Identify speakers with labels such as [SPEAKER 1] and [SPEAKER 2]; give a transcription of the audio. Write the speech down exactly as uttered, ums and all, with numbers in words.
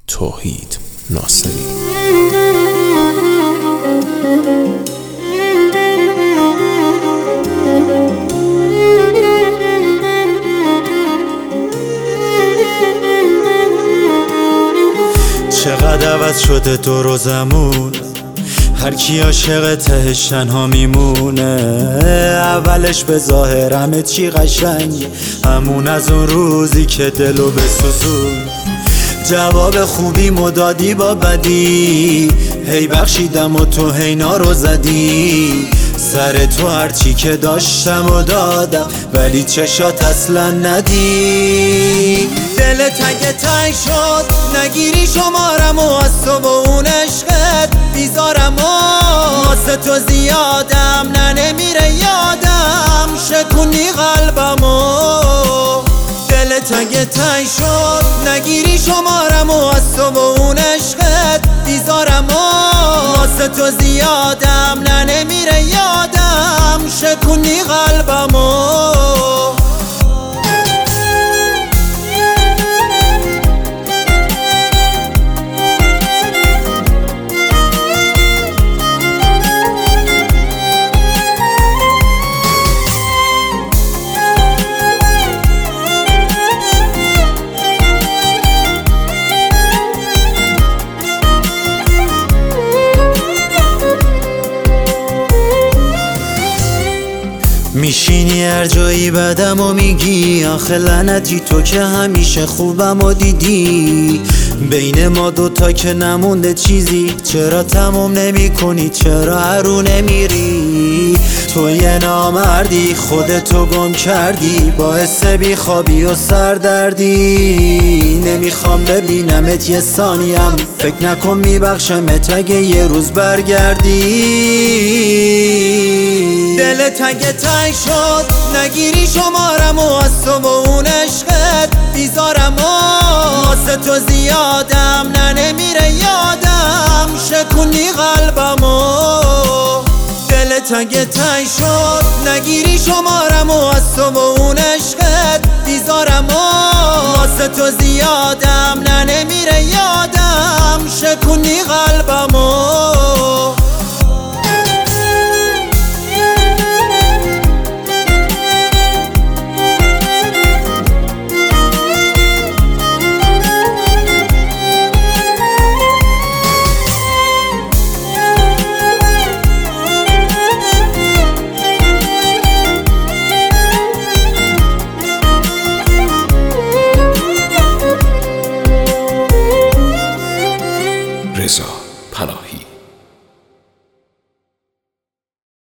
[SPEAKER 1] توحید ناصری.
[SPEAKER 2] چقدر عوض شده دور و زمون، هر کی عاشق تهش تنها میمونه. اولش به ظاهر همه چی قشنگی، همون از اون روزی که دلو بسوزون. جواب خوبی مدادی با بدی، هی بخشیدم و تو هینا رو زدی. سر تو هرچی که داشتم و دادم، ولی چشات اصلا ندی. دل تنگ تنگ شد نگیری شمارم، و از تو با اون عشقت بیزارم. و واسه تو زیادم نه نمیره یادم، شکونی قلبمو. دل تنگ تنگ شد نگیری شمارم، و از تو با اون عشقت بیزارم. و واسه تو زیادم نه نمیره یادم، شکونی قلبمو. میشینی هر جایی بدم و میگی، آخه لعنتی تو که همیشه خوبم و دیدی. بین ما دوتا که نمونده چیزی، چرا تموم نمی کنی؟ چرا هرو نمیری؟ تو یه نامردی خودتو گم کردی، باعث بیخوابی و سردردی. نمیخوام ببینمت یه ثانیم، فکر نکن میبخشمت اگه یه روز برگردی. دل تنگ تنگ شد نگیری شمارم، و از تو با اون عشقت بیزارم. و واسه تو زیادم نه نمیره یادم، شکونی قلبمو. دل تنگ تنگ شد نگیری شمارم، و از تو با اون عشقت بیزارم. و واسه تو زیادم نه نمیره یادم، شکونی قلبمو.
[SPEAKER 1] رضا پناهی.